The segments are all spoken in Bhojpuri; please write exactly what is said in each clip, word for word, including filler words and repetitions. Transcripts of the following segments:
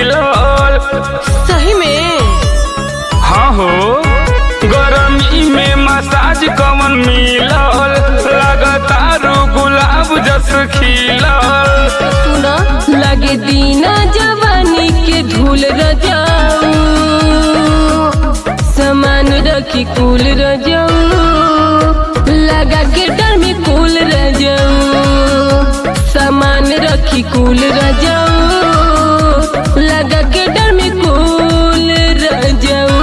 मिलल। सही में? हाँ हो, गरमी में मसाज कवन मिलल, लगातार गुलाब जस खिलल। सुना लगे दीना जवानी के धूल रजाऊ, सामान रखी कुल रजाऊ, लगा के डर में कुल रजाऊ, सामान रखी कुल रजाऊ, लगा के डर में कुल रजाऊ।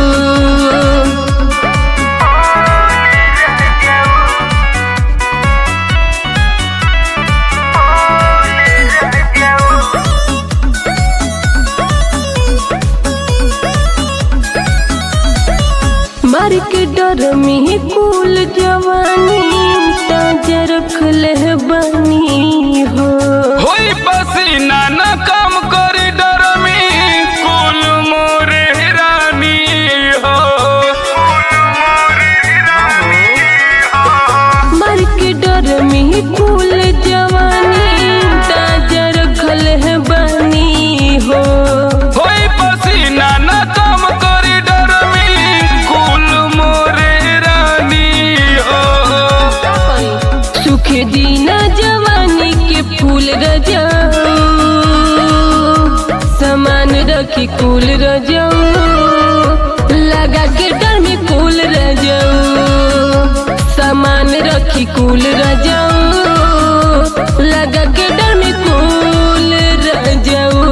मार के डर में कुल जवानी ताजा रखले बनी हो। होई पसीना न काम करी डर में कुल मोरे रानी हो। मार के डर में कुल जवानी ताजा रखले बनी हो। होई पसीना न काम करी डर में कुल मोरे रानी हो। सुखे दीना जवानी के फूल रजाऊ, सामान रखी कुल रजाऊ, लगा के डर में कुल रजाऊ, सामान रखी कुल रजाऊ, लगा के डर में कुल रजाऊ।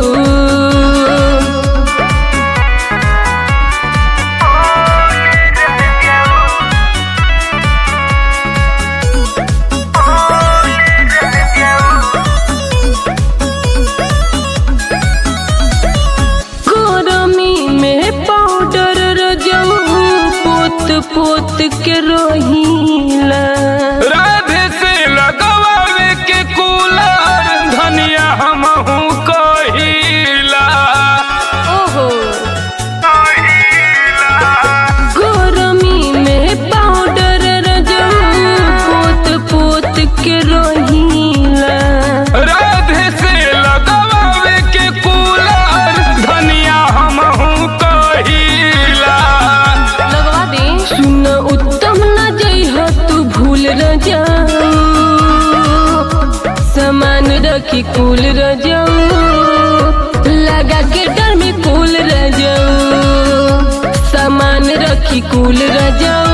पोत के रोहिला राधे से लगवावे के कूलर धनिया हमहू कहिला। ओहो गरमी में पाउडर रजाऊ पोत पोत के रोहिला। राधे से लगवावे के कूलर धनिया हमहू कहिला। लगवा दे। सुन उत्तम न जइह तू भूल रजाऊ, सामान रखी कुल रजाऊ, लगा के डर में कुल रजाऊ, सामान रखी कुल रजाऊ।